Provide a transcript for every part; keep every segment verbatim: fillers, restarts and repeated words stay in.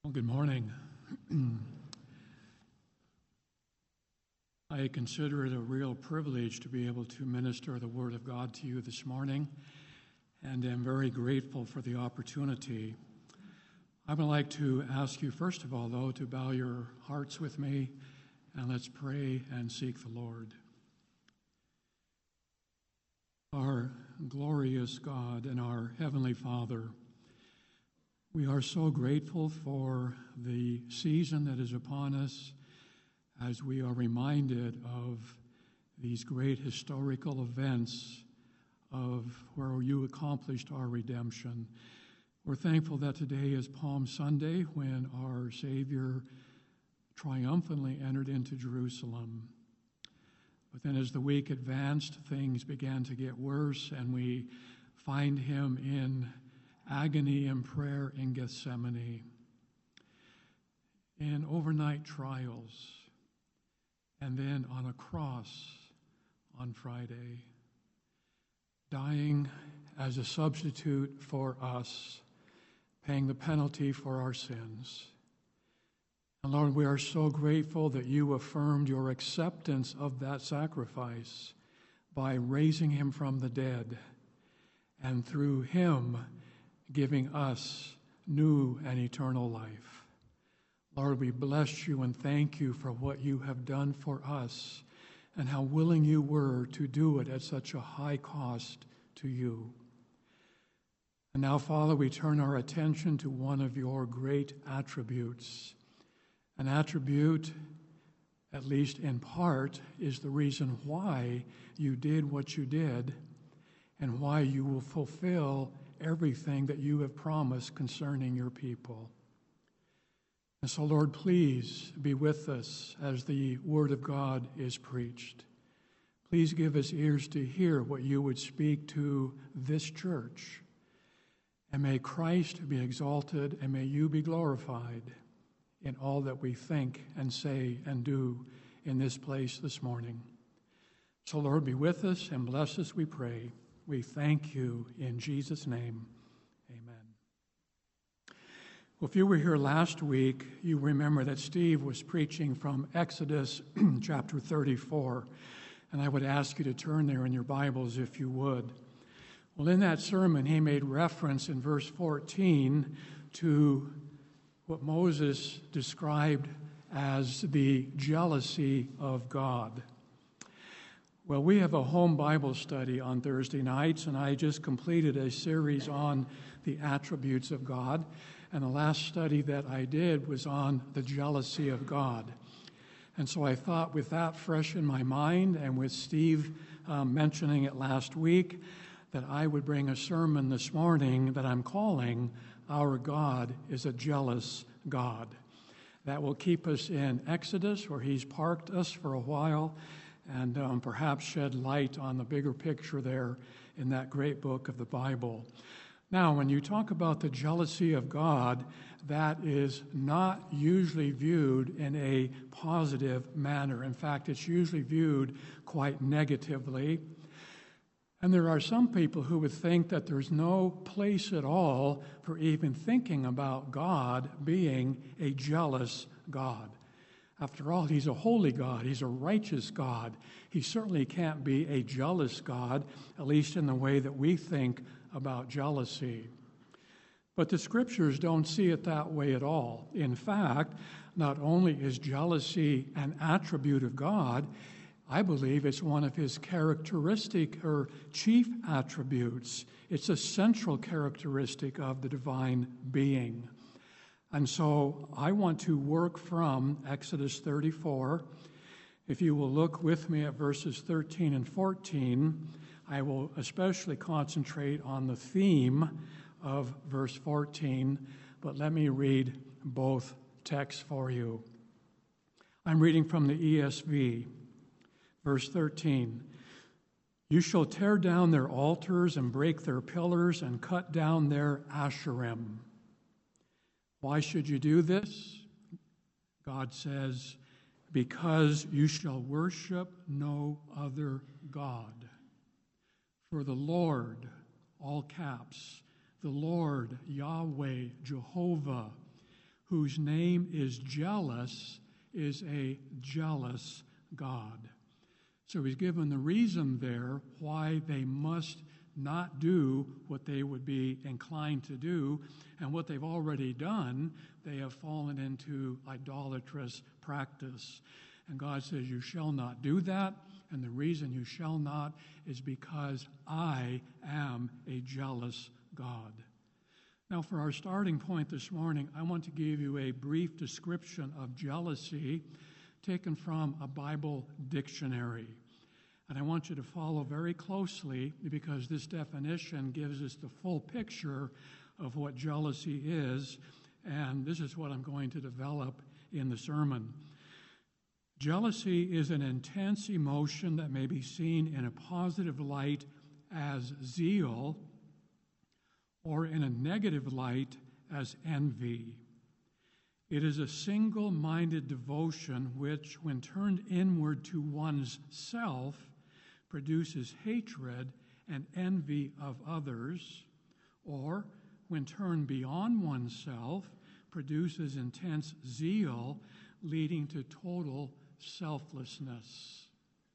Well, good morning. I consider it a real privilege to be able to minister the Word of God to you this morning, and am very grateful for the opportunity. I would like to ask you, first of all, though, to bow your hearts with me, and let's pray and seek the Lord. Our glorious God and our Heavenly Father, we are so grateful for the season that is upon us as we are reminded of these great historical events of where you accomplished our redemption. We're thankful that today is Palm Sunday when our Savior triumphantly entered into Jerusalem. But then as the week advanced, things began to get worse, and we find him in agony and prayer in Gethsemane, in overnight trials, and then on a cross on Friday, dying as a substitute for us, paying the penalty for our sins. And Lord, we are so grateful that you affirmed your acceptance of that sacrifice by raising him from the dead, and through him giving us new and eternal life. Lord, we bless you and thank you for what you have done for us and how willing you were to do it at such a high cost to you. And now, Father, we turn our attention to one of your great attributes. An attribute, at least in part, is the reason why you did what you did and why you will fulfill everything that you have promised concerning your people. And so, Lord, please be with us as the Word of God is preached. Please give us ears to hear what you would speak to this church. And may Christ be exalted, and may you be glorified in all that we think and say and do in this place this morning. So, Lord, be with us and bless us, we pray. We thank you in Jesus' name. Amen. Well, if you were here last week, you remember that Steve was preaching from Exodus chapter thirty-four, and I would ask you to turn there in your Bibles if you would. Well, in that sermon, he made reference in verse fourteen to what Moses described as the jealousy of God. Well, we have a home Bible study on Thursday nights, and I just completed a series on the attributes of God. And the last study that I did was on the jealousy of God. And so I thought, with that fresh in my mind, and with Steve um, mentioning it last week, that I would bring a sermon this morning that I'm calling Our God is a Jealous God. That will keep us in Exodus, where he's parked us for a while, and um, perhaps shed light on the bigger picture there in that great book of the Bible. Now, when you talk about the jealousy of God, that is not usually viewed in a positive manner. In fact, it's usually viewed quite negatively. And there are some people who would think that there's no place at all for even thinking about God being a jealous God. After all, he's a holy God. He's a righteous God. He certainly can't be a jealous God, at least in the way that we think about jealousy. But the Scriptures don't see it that way at all. In fact, not only is jealousy an attribute of God, I believe it's one of his characteristic or chief attributes. It's a central characteristic of the divine being. And so I want to work from Exodus thirty-four. If you will look with me at verses thirteen and fourteen, I will especially concentrate on the theme of verse fourteen, but let me read both texts for you. I'm reading from the E S V, verse thirteen. You shall tear down their altars and break their pillars and cut down their Asherim. Why should you do this? God says, because you shall worship no other God. For the Lord, all caps, the Lord, Yahweh, Jehovah, whose name is jealous, is a jealous God. So he's given the reason there why they must not do what they would be inclined to do, and what they've already done, they have fallen into idolatrous practice. And God says, you shall not do that, and the reason you shall not is because I am a jealous God. Now, for our starting point this morning, I want to give you a brief description of jealousy taken from a Bible dictionary. And I want you to follow very closely because this definition gives us the full picture of what jealousy is, and this is what I'm going to develop in the sermon. Jealousy is an intense emotion that may be seen in a positive light as zeal, or in a negative light as envy. It is a single-minded devotion which, when turned inward to one's self, produces hatred and envy of others, or, when turned beyond oneself, produces intense zeal, leading to total selflessness.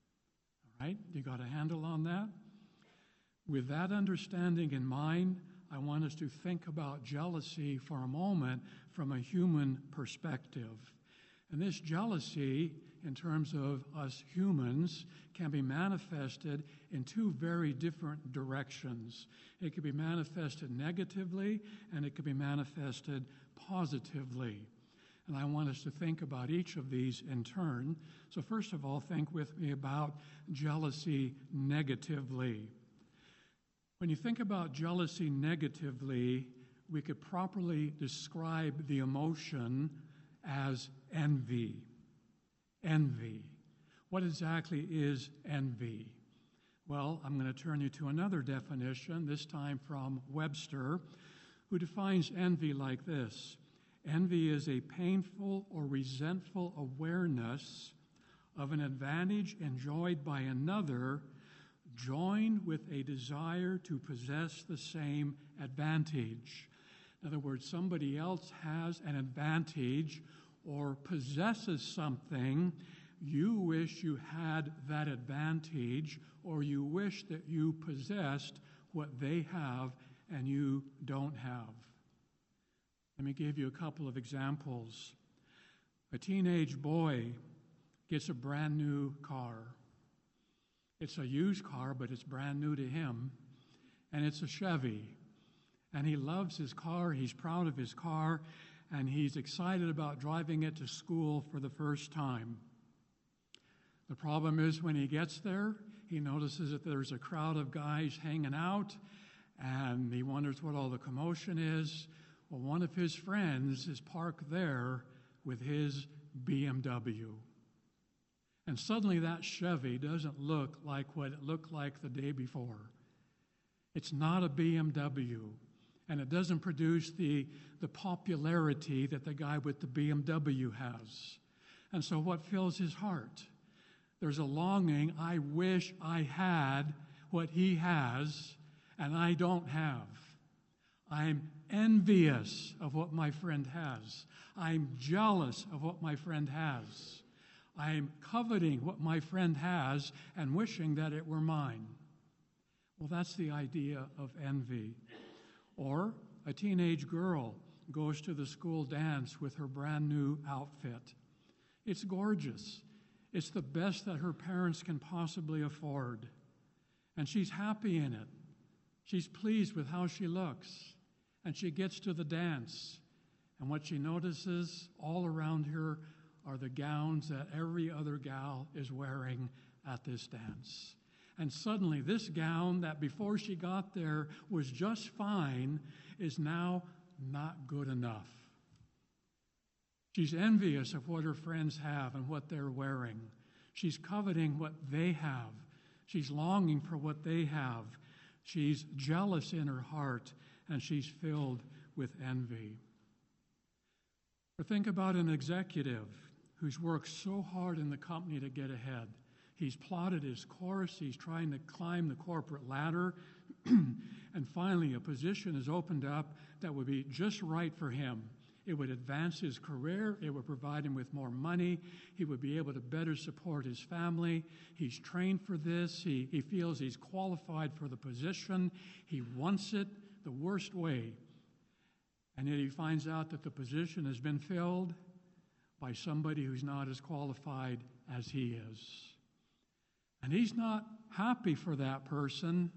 All right, you got a handle on that? With that understanding in mind, I want us to think about jealousy for a moment from a human perspective. And this jealousy, in terms of us humans, can be manifested in two very different directions. It can be manifested negatively, and it can be manifested positively. And I want us to think about each of these in turn. So first of all, think with me about jealousy negatively. When you think about jealousy negatively, we could properly describe the emotion as envy. Envy. What exactly is envy? Well, I'm going to turn you to another definition, this time from Webster, who defines envy like this. Envy is a painful or resentful awareness of an advantage enjoyed by another, joined with a desire to possess the same advantage. In other words, somebody else has an advantage or possesses something, you wish you had that advantage, or you wish that you possessed what they have and you don't have. Let me give you a couple of examples. A teenage boy gets a brand new car. It's a used car, but it's brand new to him, and it's a Chevy. And he loves his car, he's proud of his car, and he's excited about driving it to school for the first time. The problem is when he gets there, he notices that there's a crowd of guys hanging out, and he wonders what all the commotion is. Well, one of his friends is parked there with his B M W. And suddenly that Chevy doesn't look like what it looked like the day before. It's not a B M W, and it doesn't produce the, the popularity that the guy with the B M W has. And so what fills his heart? There's a longing, I wish I had what he has, and I don't have. I'm envious of what my friend has. I'm jealous of what my friend has. I'm coveting what my friend has and wishing that it were mine. Well, that's the idea of envy. Or a teenage girl goes to the school dance with her brand new outfit. It's gorgeous. It's the best that her parents can possibly afford. And she's happy in it. She's pleased with how she looks. And she gets to the dance. And what she notices all around her are the gowns that every other gal is wearing at this dance. And suddenly this gown that before she got there was just fine is now not good enough. She's envious of what her friends have and what they're wearing. She's coveting what they have. She's longing for what they have. She's jealous in her heart, and she's filled with envy. Or think about an executive who's worked so hard in the company to get ahead. He's plotted his course. He's trying to climb the corporate ladder. And finally, a position is opened up that would be just right for him. It would advance his career. It would provide him with more money. He would be able to better support his family. He's trained for this. He, he feels he's qualified for the position. He wants it the worst way. And yet he finds out that the position has been filled by somebody who's not as qualified as he is. And he's not happy for that person.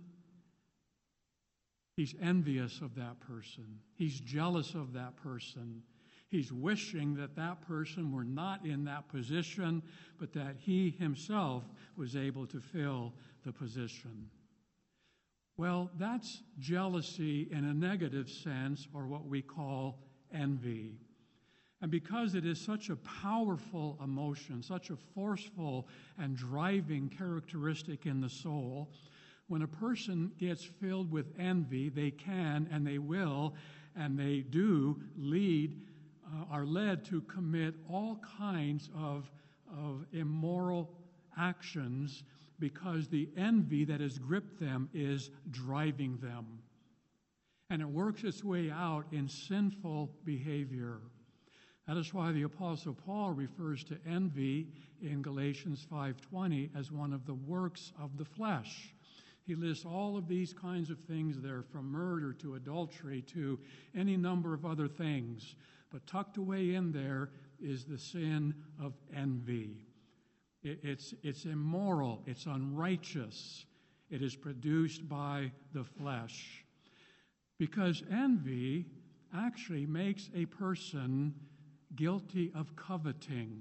He's envious of that person. He's jealous of that person. He's wishing that that person were not in that position, but that he himself was able to fill the position. Well, that's jealousy in a negative sense, or what we call envy. And because it is such a powerful emotion, such a forceful and driving characteristic in the soul, when a person gets filled with envy, they can and they will and they do lead, uh, are led to commit all kinds of, of immoral actions because the envy that has gripped them is driving them. And it works its way out in sinful behavior. That is why the Apostle Paul refers to envy in Galatians five twenty as one of the works of the flesh. He lists all of these kinds of things there, from murder to adultery to any number of other things. But tucked away in there is the sin of envy. It, it's, it's immoral. It's unrighteous. It is produced by the flesh. Because envy actually makes a person guilty of coveting.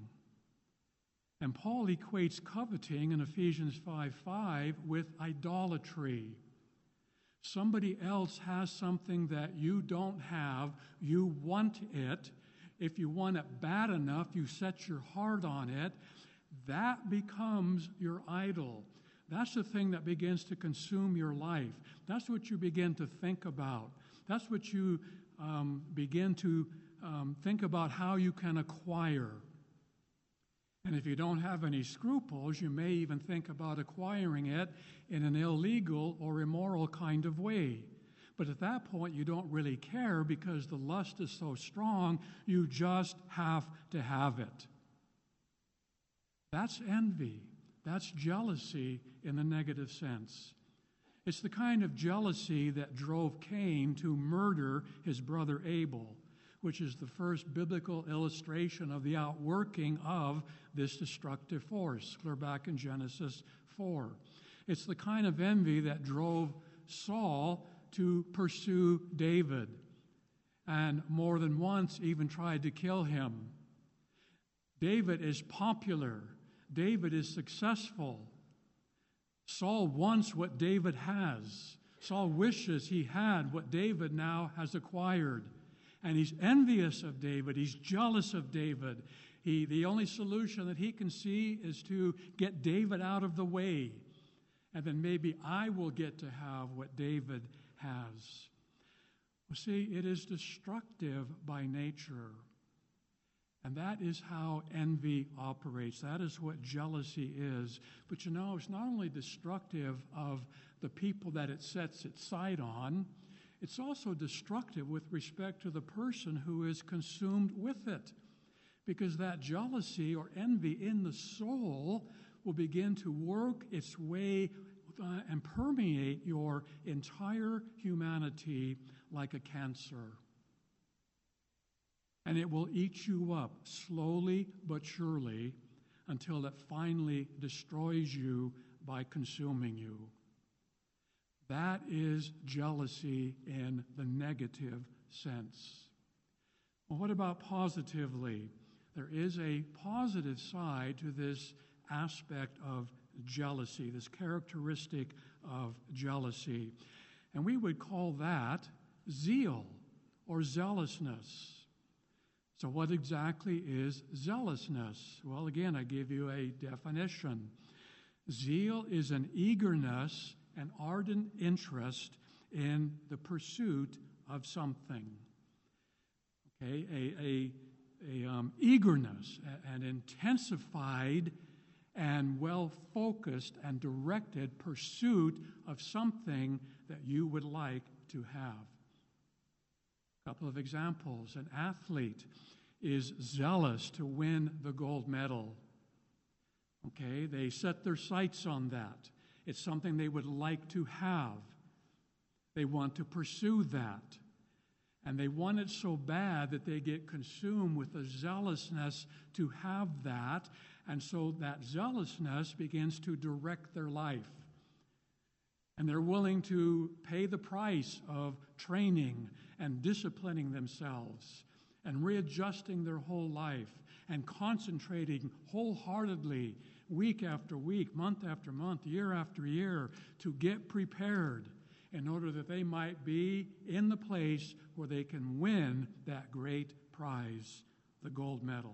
And Paul equates coveting in Ephesians five five with idolatry. Somebody else has something that you don't have. You want it. If you want it bad enough, you set your heart on it. That becomes your idol. That's the thing that begins to consume your life. That's what you begin to think about. That's what you um, begin to um, think about how you can acquire. And if you don't have any scruples, you may even think about acquiring it in an illegal or immoral kind of way. But at that point, you don't really care because the lust is so strong, you just have to have it. That's envy. That's jealousy in the negative sense. It's the kind of jealousy that drove Cain to murder his brother Abel, which is the first biblical illustration of the outworking of this destructive force, clear back in Genesis four. It's the kind of envy that drove Saul to pursue David, and more than once even tried to kill him. David is popular. David is successful. Saul wants what David has. Saul wishes he had what David now has acquired. And he's envious of David. He's jealous of David. He, the only solution that he can see is to get David out of the way. And then maybe I will get to have what David has. Well, see, it is destructive by nature. And that is how envy operates. That is what jealousy is. But you know, it's not only destructive of the people that it sets its sight on, it's also destructive with respect to the person who is consumed with it. Because that jealousy or envy in the soul will begin to work its way uh, and permeate your entire humanity like a cancer. And it will eat you up slowly but surely until it finally destroys you by consuming you. That is jealousy in the negative sense. Well, what about positively? There is a positive side to this aspect of jealousy, this characteristic of jealousy. And we would call that zeal or zealousness. So what exactly is zealousness? Well, again, I give you a definition. Zeal is an eagerness, an ardent interest in the pursuit of something. Okay, a, a, a um, eagerness, an intensified and well-focused and directed pursuit of something that you would like to have. A couple of examples. An athlete is zealous to win the gold medal. Okay, they set their sights on that. It's something they would like to have. They want to pursue that. And they want it so bad that they get consumed with the zealousness to have that. And so that zealousness begins to direct their life. And they're willing to pay the price of training and disciplining themselves and readjusting their whole life and concentrating wholeheartedly week after week, month after month, year after year to get prepared in order that they might be in the place where they can win that great prize, the gold medal.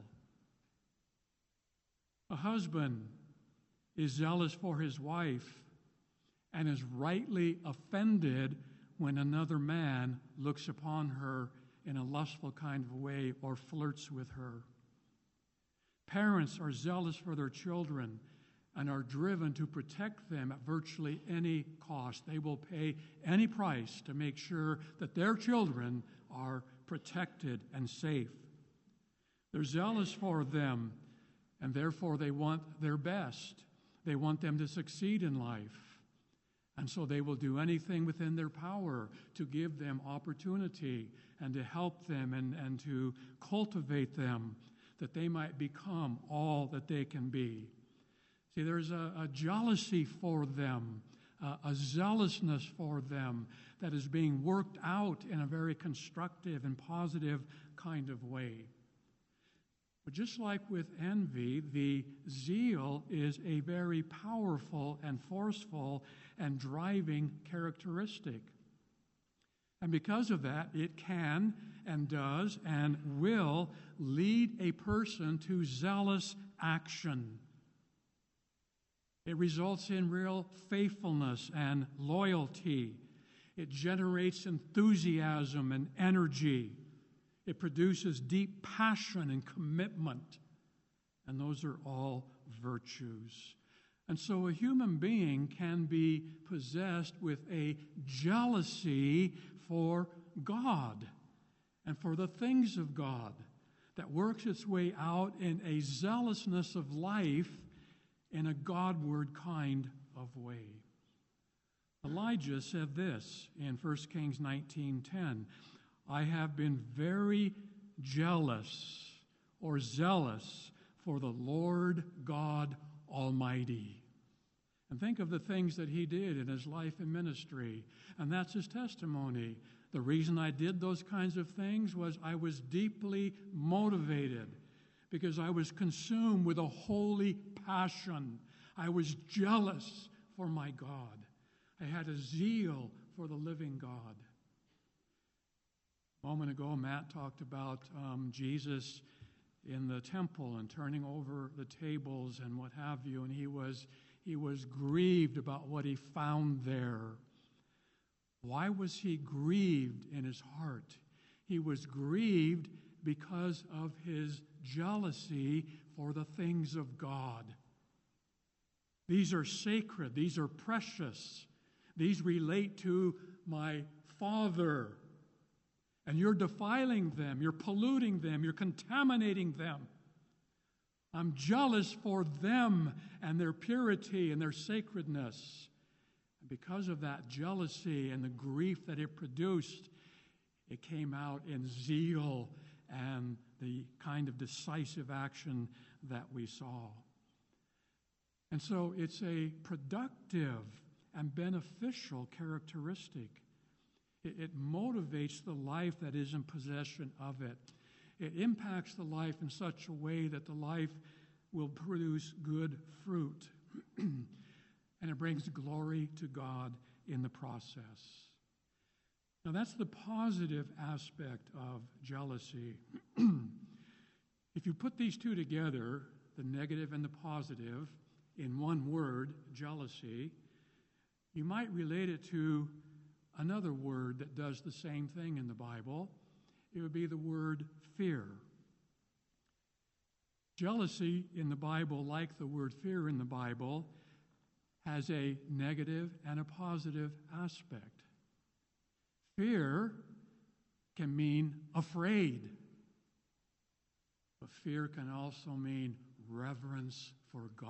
A husband is zealous for his wife and is rightly offended when another man looks upon her in a lustful kind of way or flirts with her. Parents are zealous for their children and are driven to protect them at virtually any cost. They will pay any price to make sure that their children are protected and safe. They're zealous for them, and therefore they want their best. They want them to succeed in life. And so they will do anything within their power to give them opportunity and to help them and, and to cultivate them that they might become all that they can be. See, there's a, a jealousy for them, uh, a zealousness for them that is being worked out in a very constructive and positive kind of way. But just like with envy, the zeal is a very powerful and forceful and driving characteristic. And because of that, it can and does and will lead a person to zealous action. It results in real faithfulness and loyalty. It generates enthusiasm and energy. It produces deep passion and commitment. And those are all virtues. And so a human being can be possessed with a jealousy for God and for the things of God that works its way out in a zealousness of life in a Godward kind of way. Elijah said this in First Kings nineteen ten, I have been very jealous or zealous for the Lord God Almighty. And think of the things that he did in his life and ministry. And that's his testimony. The reason I did those kinds of things was I was deeply motivated because I was consumed with a holy passion. I was jealous for my God. I had a zeal for the living God. A moment ago, Matt talked about um, Jesus in the temple and turning over the tables and what have you, and he was he was grieved about what he found there. Why was he grieved in his heart? He was grieved because of his jealousy for the things of God. These are sacred. These are precious. These relate to my Father. And you're defiling them. You're polluting them. You're contaminating them. I'm jealous for them and their purity and their sacredness. And because of that jealousy and the grief that it produced, it came out in zeal and the kind of decisive action that we saw. And so it's a productive and beneficial characteristic. It, it motivates the life that is in possession of it. It impacts the life in such a way that the life will produce good fruit. And it brings glory to God in the process. Now that's the positive aspect of jealousy. If you put these two together, the negative and the positive, in one word, jealousy, you might relate it to another word that does the same thing in the Bible. It would be the word fear. Jealousy in the Bible, like the word fear in the Bible, has a negative and a positive aspect. Fear can mean afraid. But fear can also mean reverence for God.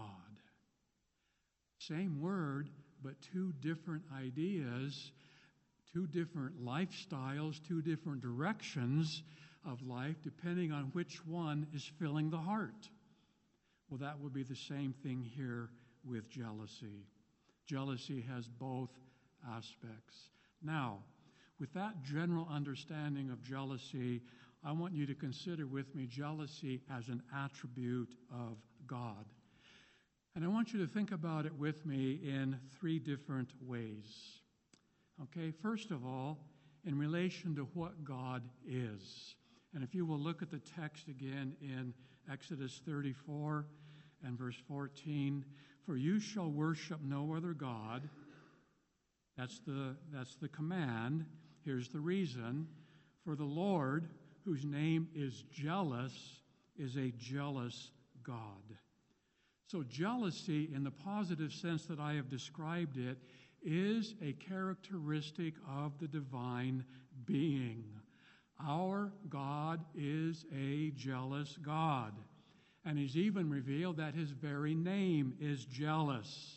Same word, but two different ideas, two different lifestyles, two different directions of life, depending on which one is filling the heart. Well, that would be the same thing here with jealousy. Jealousy has both aspects. Now, with that general understanding of jealousy, I want you to consider with me jealousy as an attribute of God. And I want you to think about it with me in three different ways. Okay, first of all, in relation to what God is. And if you will look at the text again in Exodus thirty-four and verse fourteen, for you shall worship no other God. That's the, that's the command. Here's the reason. For the Lord, whose name is jealous, is a jealous God. So jealousy, in the positive sense that I have described it, is a characteristic of the divine being. Our God is a jealous God. And he's even revealed that his very name is jealous.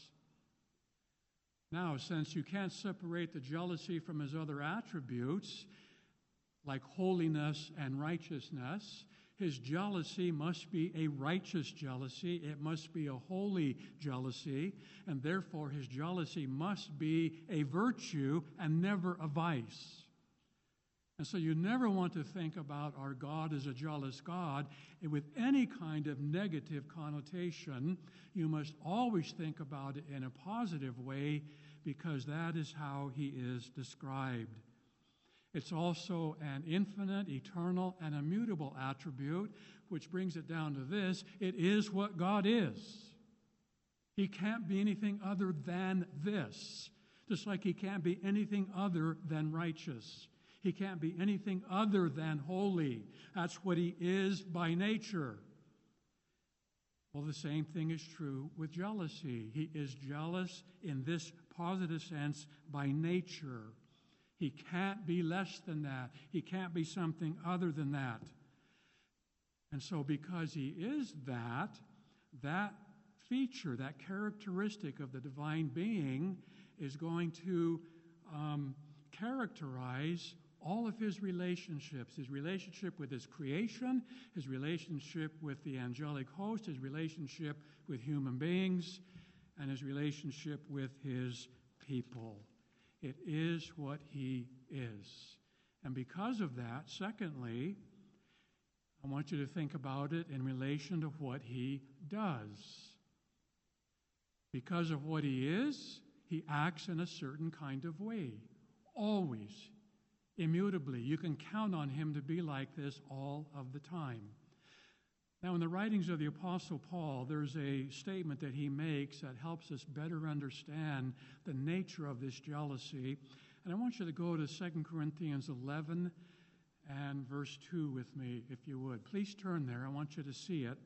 Now, since you can't separate the jealousy from his other attributes, like holiness and righteousness, his jealousy must be a righteous jealousy. It must be a holy jealousy. And therefore, his jealousy must be a virtue and never a vice. And so you never want to think about our God as a jealous God with any kind of negative connotation. You must always think about it in a positive way, because that is how he is described. It's also an infinite, eternal, and immutable attribute, which brings it down to this: it is what God is. He can't be anything other than this, just like he can't be anything other than righteous. He can't be anything other than holy. That's what he is by nature. Well, the same thing is true with jealousy. He is jealous in this positive sense by nature. He can't be less than that. He can't be something other than that. And so because he is that, that feature, that characteristic of the divine being is going to um, characterize all of his relationships, his relationship with his creation, his relationship with the angelic host, his relationship with human beings, and his relationship with his people. It is what he is. And because of that, secondly, I want you to think about it in relation to what he does. Because of what he is, he acts in a certain kind of way, always. Immutably. You can count on him to be like this all of the time. Now, in the writings of the Apostle Paul, there's a statement that he makes that helps us better understand the nature of this jealousy. And I want you to go to Second Corinthians eleven and verse two with me, if you would. Please turn there. I want you to see it.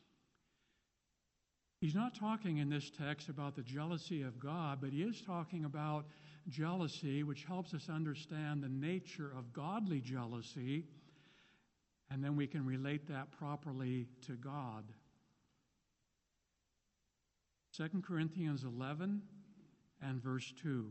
He's not talking in this text about the jealousy of God, but he is talking about jealousy, which helps us understand the nature of godly jealousy, and then we can relate that properly to God. Second Corinthians eleven and verse two.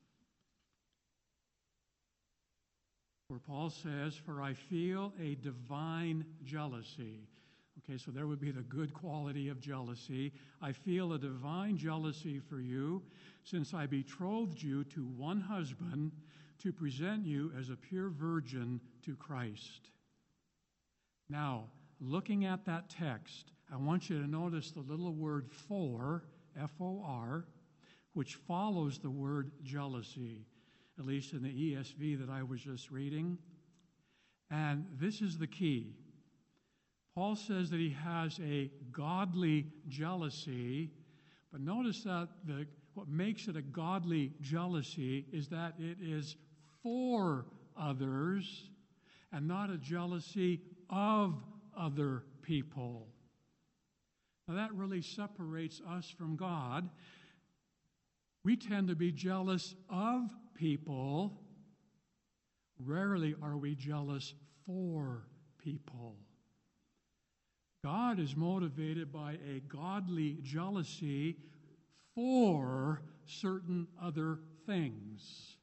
Where Paul says, "For I feel a divine jealousy." Okay, so there would be the good quality of jealousy. "I feel a divine jealousy for you, since I betrothed you to one husband to present you as a pure virgin to Christ." Now, looking at that text, I want you to notice the little word for, F O R, which follows the word jealousy, at least in the E S V that I was just reading. And this is the key. Paul says that he has a godly jealousy, but notice that the, what makes it a godly jealousy is that it is for others and not a jealousy of other people. Now that really separates us from God. We tend to be jealous of people Rarely are we jealous for people. God is motivated by a godly jealousy for certain other things.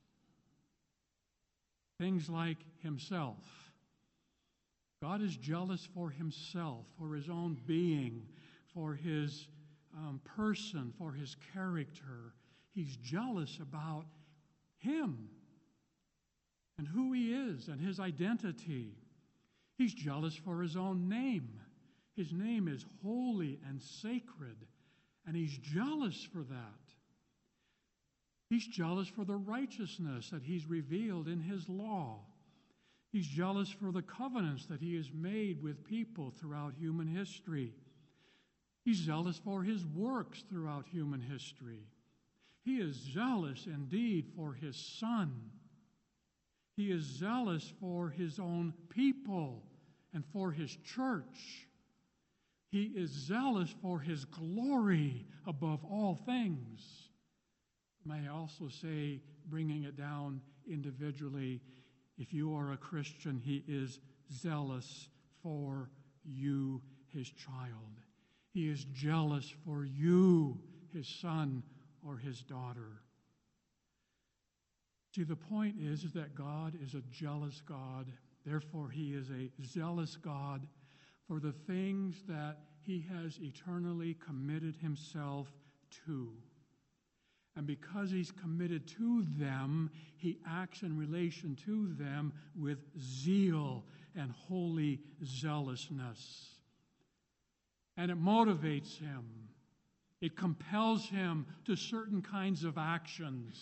Things like himself. God is jealous for himself, for his own being, for his um, person, for his character. He's jealous about him and who he is and his identity. He's jealous for his own name. His name is holy and sacred, and he's jealous for that. He's jealous for the righteousness that he's revealed in his law. He's jealous for the covenants that he has made with people throughout human history. He's jealous for his works throughout human history. He is zealous indeed for his Son. He is zealous for his own people and for his church. He is zealous for his glory above all things. May I also say, bringing it down individually, if you are a Christian, he is zealous for you, his child. He is jealous for you, his son or his daughter. See, the point is, is that God is a jealous God. Therefore, he is a zealous God for the things that he has eternally committed himself to. And because he's committed to them, he acts in relation to them with zeal and holy zealousness. And it motivates him. It compels him to certain kinds of actions.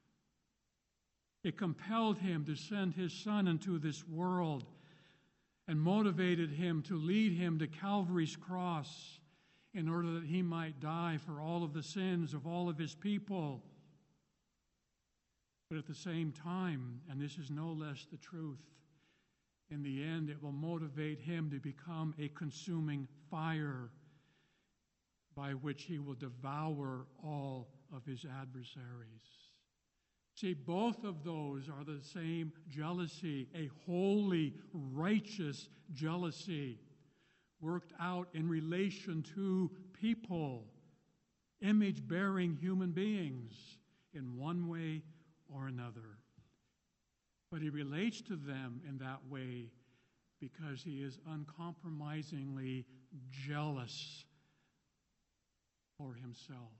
It compelled him to send his Son into this world and motivated him to lead him to Calvary's cross in order that he might die for all of the sins of all of his people. But at the same time, and this is no less the truth, in the end it will motivate him to become a consuming fire by which he will devour all of his adversaries. See, both of those are the same jealousy, a holy, righteous jealousy, worked out in relation to people, image-bearing human beings, in one way or another. But he relates to them in that way because he is uncompromisingly jealous for himself.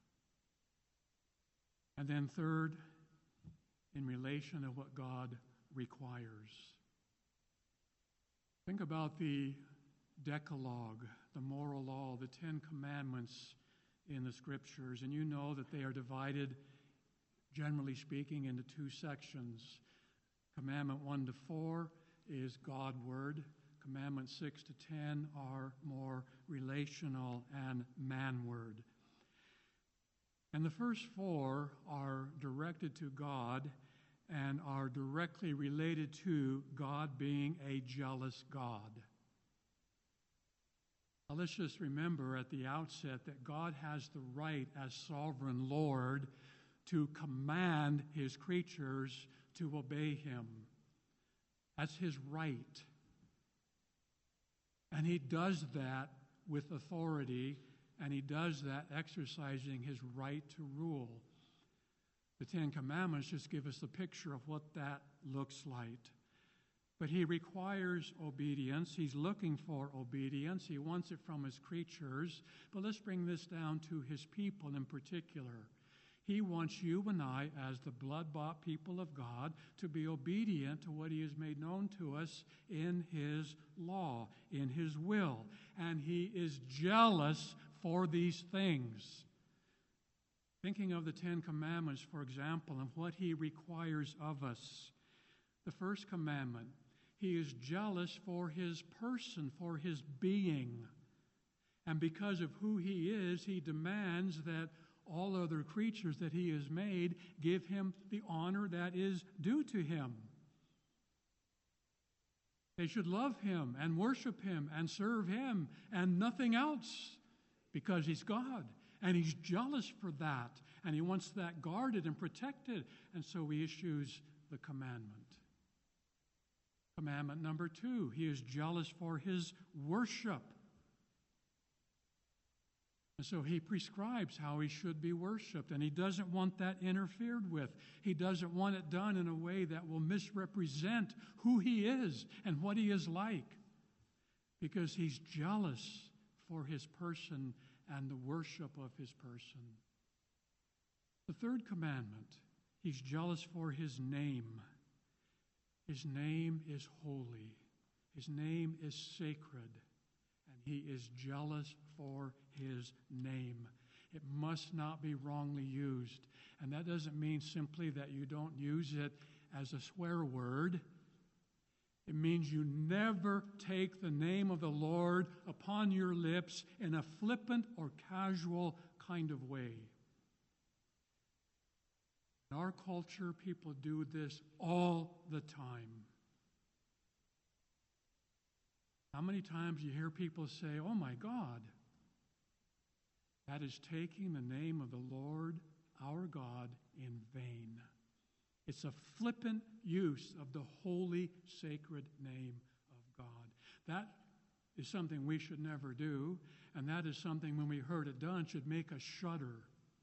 And then third, in relation to what God requires. Think about the Decalogue, the moral law, the Ten Commandments in the Scriptures, and you know that they are divided, generally speaking, into two sections. Commandment one to four is God-word. Commandments six to ten are more relational and man-word. And the first four are directed to God and are directly related to God being a jealous God. Now, let's just remember at the outset that God has the right as sovereign Lord to command his creatures to obey him. That's his right. And he does that with authority, and he does that exercising his right to rule. The Ten Commandments just give us a picture of what that looks like. But he requires obedience. He's looking for obedience. He wants it from his creatures. But let's bring this down to his people in particular. He wants you and I, as the blood-bought people of God, to be obedient to what he has made known to us in his law, in his will. And he is jealous for these things. Thinking of the Ten Commandments, for example, and what he requires of us. The first commandment, he is jealous for his person, for his being. And because of who he is, he demands that all other creatures that he has made give him the honor that is due to him. They should love him and worship him and serve him and nothing else, because he's God. And he's jealous for that. And he wants that guarded and protected. And so he issues the commandment. Commandment number two, he is jealous for his worship. And so he prescribes how he should be worshiped, and he doesn't want that interfered with. He doesn't want it done in a way that will misrepresent who he is and what he is like, because he's jealous for his person and the worship of his person. The third commandment, he's jealous for his name. His name is holy. His name is sacred. And he is jealous for his name. It must not be wrongly used. And that doesn't mean simply that you don't use it as a swear word. It means you never take the name of the Lord upon your lips in a flippant or casual kind of way. In our culture, people do this all the time. How many times you hear people say, "Oh my God"? That is taking the name of the Lord, our God, in vain. It's a flippant use of the holy, sacred name of God. That is something we should never do, and that is something, when we heard it done, should make us shudder.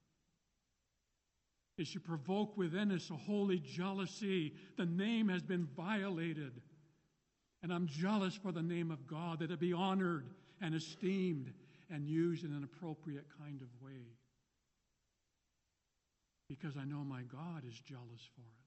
It should provoke within us a holy jealousy. The name has been violated, and I'm jealous for the name of God, that it be honored and esteemed and used in an appropriate kind of way, because I know my God is jealous for it.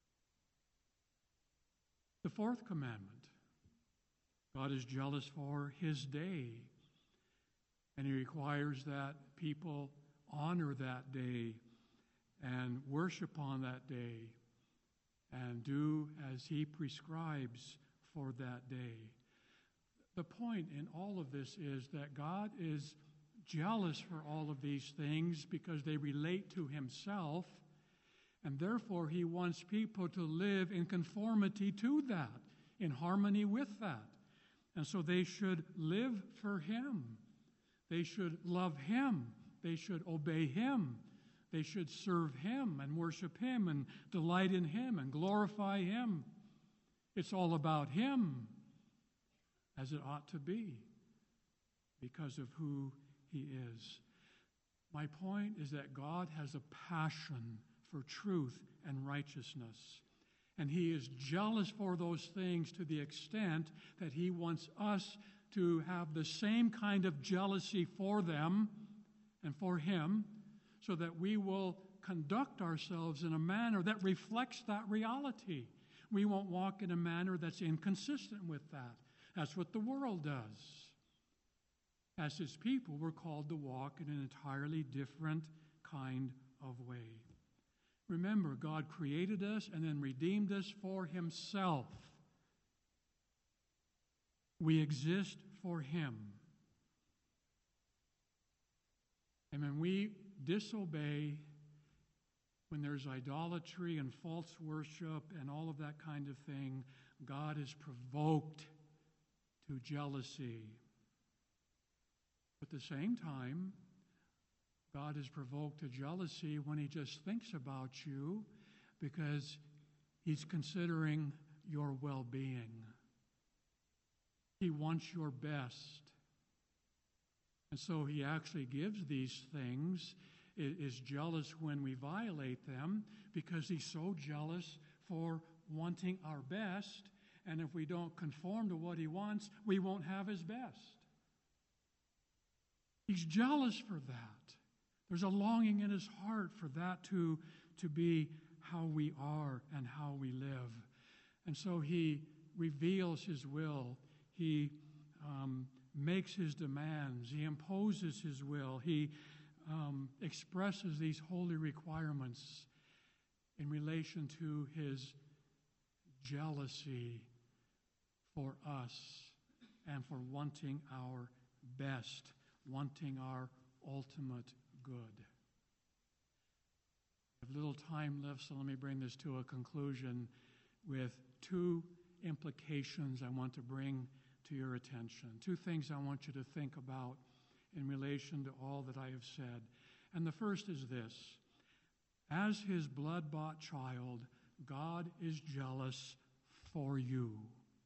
The fourth commandment, God is jealous for his day, and he requires that people honor that day and worship on that day and do as he prescribes for that day. The point in all of this is that God is jealous for all of these things because they relate to himself, and therefore he wants people to live in conformity to that, in harmony with that. And so they should live for him. They should love him. They should obey him. They should serve him and worship him and delight in him and glorify him. It's all about him, as it ought to be, because of who he is. My point is that God has a passion for truth and righteousness, and he is jealous for those things to the extent that he wants us to have the same kind of jealousy for them and for him, so that we will conduct ourselves in a manner that reflects that reality. We won't walk in a manner that's inconsistent with that. That's what the world does. As his people, we're called to walk in an entirely different kind of way. Remember, God created us and then redeemed us for himself. We exist for him. And when we disobey, when there's idolatry and false worship and all of that kind of thing, God is provoked to jealousy. At the same time, God is provoked to jealousy when he just thinks about you, because he's considering your well-being. He wants your best. And so he actually gives these things, is jealous when we violate them, because he's so jealous for wanting our best. And if we don't conform to what he wants, we won't have his best. He's jealous for that. There's a longing in his heart for that to, to be how we are and how we live. And so he reveals his will. He um, makes his demands. He imposes his will. He um, expresses these holy requirements in relation to his jealousy for us and for wanting our best, wanting our ultimate good. I have little time left, so let me bring this to a conclusion with two implications I want to bring to your attention. Two things I want you to think about in relation to all that I have said. And the first is this: as his blood-bought child, God is jealous for you.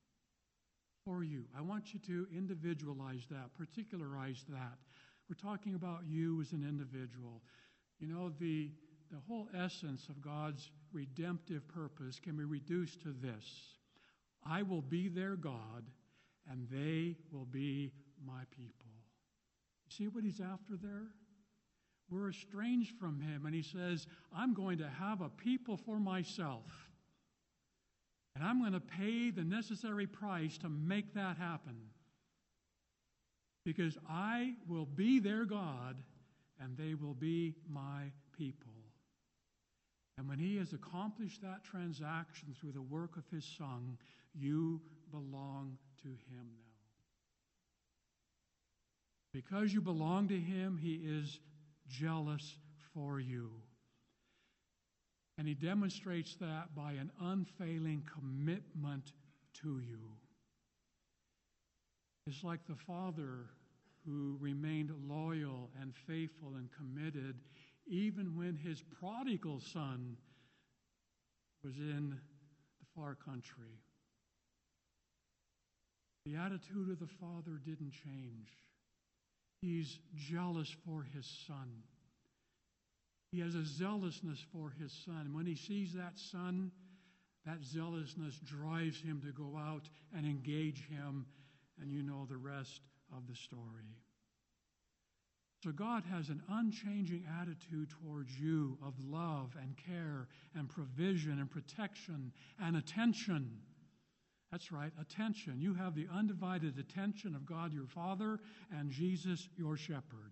for you. I want you to individualize that, particularize that. We're talking about you as an individual. You know, the, the whole essence of God's redemptive purpose can be reduced to this: I will be their God, and they will be my people. You see what he's after there? We're estranged from him, and he says, I'm going to have a people for myself, and I'm going to pay the necessary price to make that happen, because I will be their God, and they will be my people. And when he has accomplished that transaction through the work of his Son, you belong to him now. Because you belong to him, he is jealous for you. And he demonstrates that by an unfailing commitment to you. It's like the Father who remained loyal and faithful and committed even when his prodigal son was in the far country. The attitude of the Father didn't change. He's jealous for his son. He has a zealousness for his son. And when he sees that son, that zealousness drives him to go out and engage him, and you know the rest of the story. So God has an unchanging attitude towards you of love and care and provision and protection and attention. That's right, attention. You have the undivided attention of God your Father and Jesus your shepherd.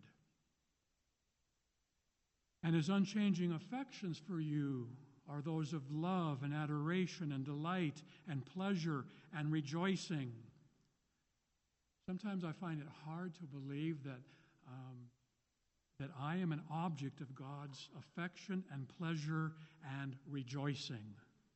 And his unchanging affections for you are those of love and adoration and delight and pleasure and rejoicing. Sometimes I find it hard to believe that um, that I am an object of God's affection and pleasure and rejoicing.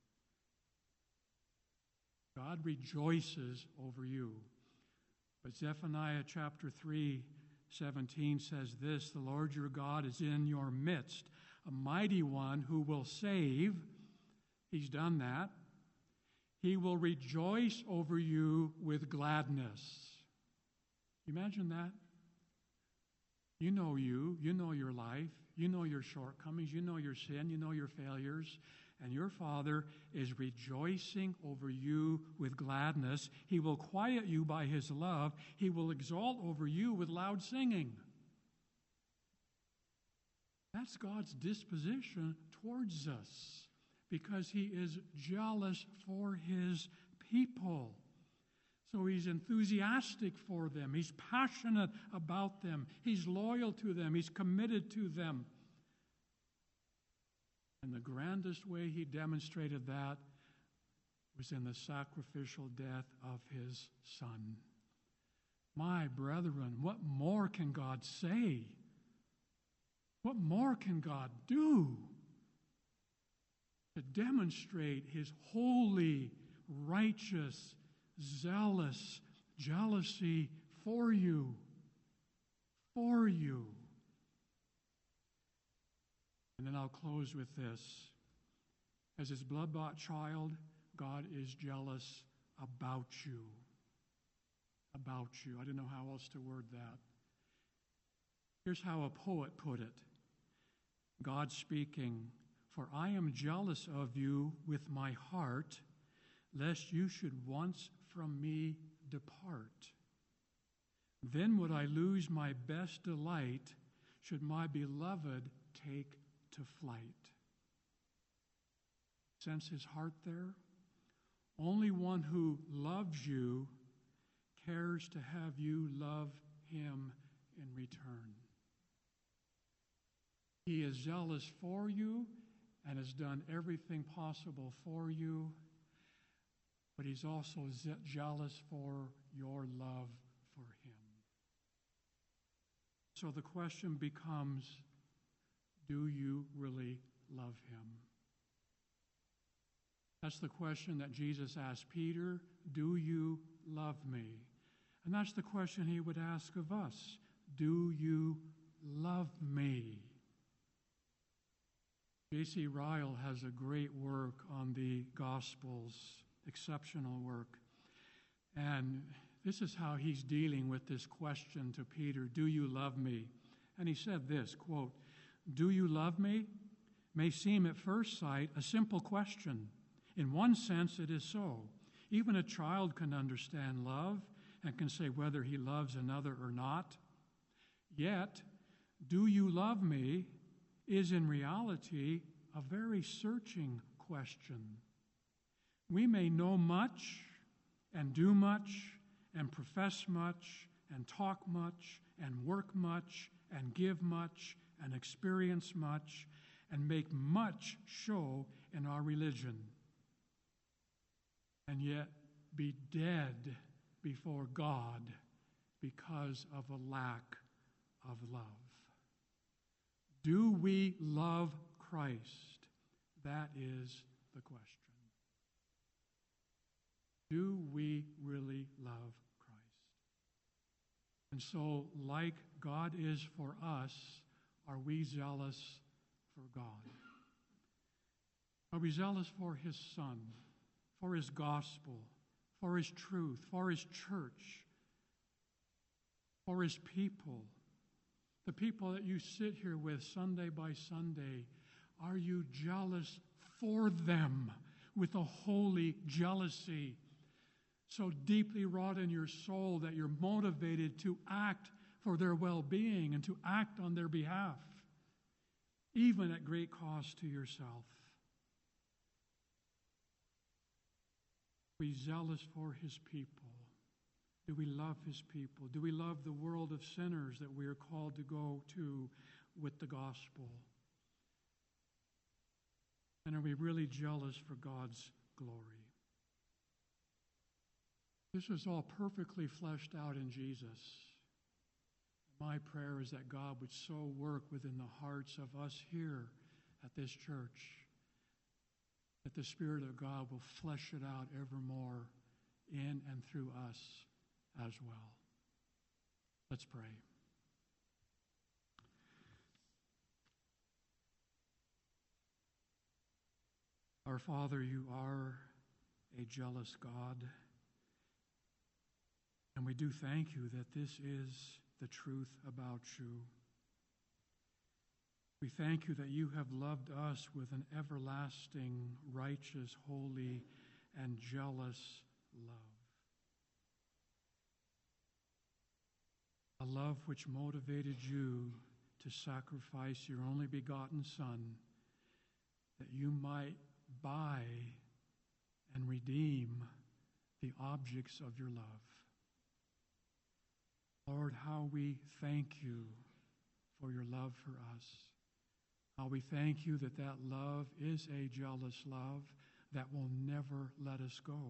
God rejoices over you. But Zephaniah chapter three, seventeen says this: the Lord your God is in your midst, a mighty one who will save. He's done that. He will rejoice over you with gladness. Imagine that. You know you, you know your life, you know your shortcomings, you know your sin, you know your failures, and your Father is rejoicing over you with gladness. He will quiet you by his love. He will exalt over you with loud singing. That's God's disposition towards us, because he is jealous for his people. So he's enthusiastic for them. He's passionate about them. He's loyal to them. He's committed to them. And the grandest way he demonstrated that was in the sacrificial death of his Son. My brethren, what more can God say? What more can God do to demonstrate his holy, righteous, zealous jealousy for you, for you. And then I'll close with this. As his blood-bought child, God is jealous about you. About you. I don't know how else to word that. Here's how a poet put it. God speaking, for I am jealous of you with my heart, lest you should once from me depart. Then would I lose my best delight, should my beloved take to flight. Sense his heart there? Only one who loves you cares to have you love him in return. He is zealous for you and has done everything possible for you, but he's also ze- jealous for your love for him. So the question becomes, do you really love him? That's the question that Jesus asked Peter, do you love me? And that's the question he would ask of us, do you love me? J C Ryle has a great work on the Gospels, exceptional work. And this is how he's dealing with this question to Peter, do you love me? And he said this, quote, do you love me? May seem at first sight a simple question. In one sense, it is so. Even a child can understand love and can say whether he loves another or not. Yet, do you love me is in reality a very searching question. We may know much and do much and profess much and talk much and work much and give much and experience much and make much show in our religion, and yet be dead before God because of a lack of love. Do we love Christ? That is the question. Do we really love Christ? And so, like God is for us, are we zealous for God? Are we zealous for His Son, for His gospel, for His truth, for His church, for His people? The people that you sit here with Sunday by Sunday, are you jealous for them with a holy jealousy so deeply wrought in your soul that you're motivated to act for their well-being and to act on their behalf, even at great cost to yourself? Are we zealous for His people? Do we love His people? Do we love the world of sinners that we are called to go to with the gospel? And are we really jealous for God's glory? This was all perfectly fleshed out in Jesus. My prayer is that God would so work within the hearts of us here at this church that the Spirit of God will flesh it out evermore in and through us as well. Let's pray. Our Father, you are a jealous God, and we do thank you that this is the truth about you. We thank you that you have loved us with an everlasting, righteous, holy, and jealous love. A love which motivated you to sacrifice your only begotten Son, that you might buy and redeem the objects of your love. Lord, how we thank you for your love for us. How we thank you that that love is a jealous love that will never let us go.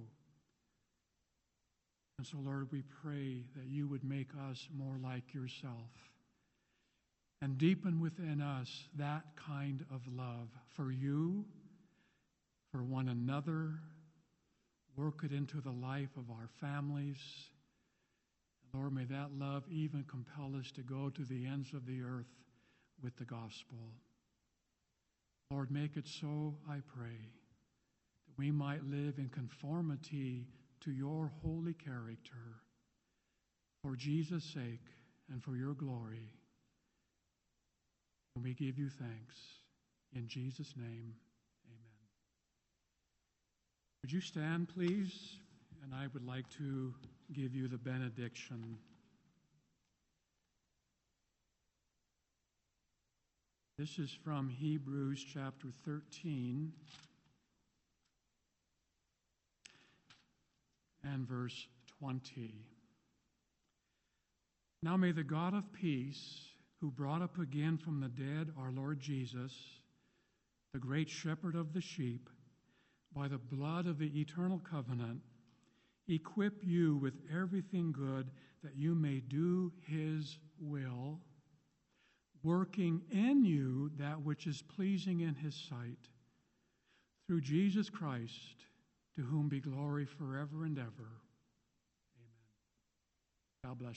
And so, Lord, we pray that you would make us more like yourself and deepen within us that kind of love for you, for one another. Work it into the life of our families. Lord, may that love even compel us to go to the ends of the earth with the gospel. Lord, make it so, I pray, that we might live in conformity to your holy character for Jesus' sake and for your glory. And we give you thanks. In Jesus' name, amen. Would you stand, please? And I would like to give you the benediction. This is from Hebrews chapter thirteen and verse twenty. Now may the God of peace, who brought up again from the dead our Lord Jesus, the great shepherd of the sheep, by the blood of the eternal covenant, equip you with everything good that you may do his will, working in you that which is pleasing in his sight, through Jesus Christ, to whom be glory forever and ever. Amen. God bless you.